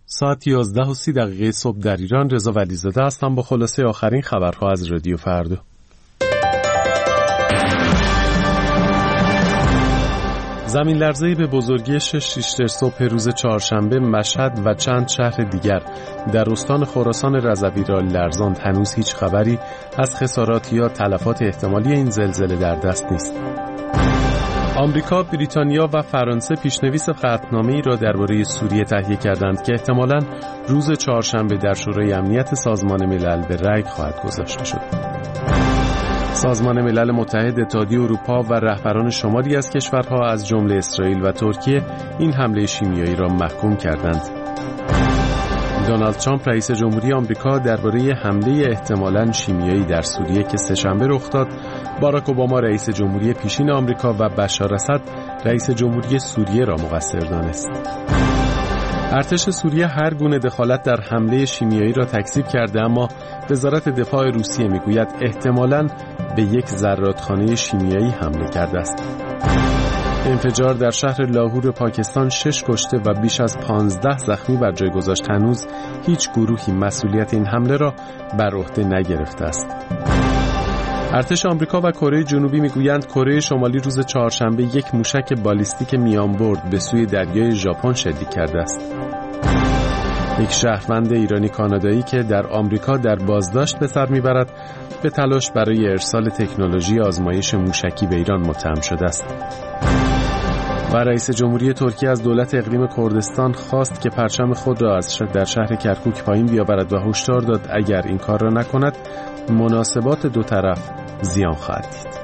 ساعت 11:30 صبح در ایران. رضا ولیزاده هستم با خلاصه آخرین خبرها از رادیو فردا. زمین لرزه‌ای به بزرگی 6 ریشتر صبح روز چهارشنبه مشهد و چند شهر دیگر در استان خراسان رضوی را لرزاند. هنوز هیچ خبری از خسارات یا تلفات احتمالی این زلزله در دست نیست. آمریکا، بریتانیا و فرانسه پیشنویس قطعنامه‌ای را درباره سوریه تهیه کردند که احتمالاً روز چهارشنبه در شورای امنیت سازمان ملل به رأی خواهد گذاشته شد. سازمان ملل متحد، اتحادیه اروپا و رهبران شمالی از کشورها از جمله اسرائیل و ترکیه این حمله شیمیایی را محکوم کردند. دونالد ترامپ رئیس جمهوری آمریکا درباره حمله احتمالاً شیمیایی در سوریه که سه‌شنبه رخ داد، باراک اوباما رئیس جمهوری پیشین آمریکا و بشار اسد رئیس جمهوری سوریه را مقصر دانست. ارتش سوریه هر گونه دخالت در حمله شیمیایی را تکذیب کرده، اما وزارت دفاع روسیه میگوید احتمالاً به یک زرادخانه شیمیایی حمله کرده است. انفجار در شهر لاهور پاکستان 6 کشته و بیش از 15 زخمی بر جای گذاشت. هنوز هیچ گروهی مسئولیت این حمله را بر عهده نگرفته است. ارتش آمریکا و کره جنوبی میگویند کره شمالی روز چهارشنبه یک موشک بالیستیک میانبرد به سوی دریای ژاپن شلیک کرده است. یک شهروند ایرانی کانادایی که در آمریکا در بازداشت به سر میبرد به تلاش برای ارسال تکنولوژی آزمایش موشکی به ایران متهم شده است. و رئیس جمهوری ترکیه از دولت اقلیم کردستان خواست که پرچم خود را در شهر کرکوک پایین بیاورد و هشدار داد اگر این کار را نکند مناسبات دو طرف زیان خواهد دید.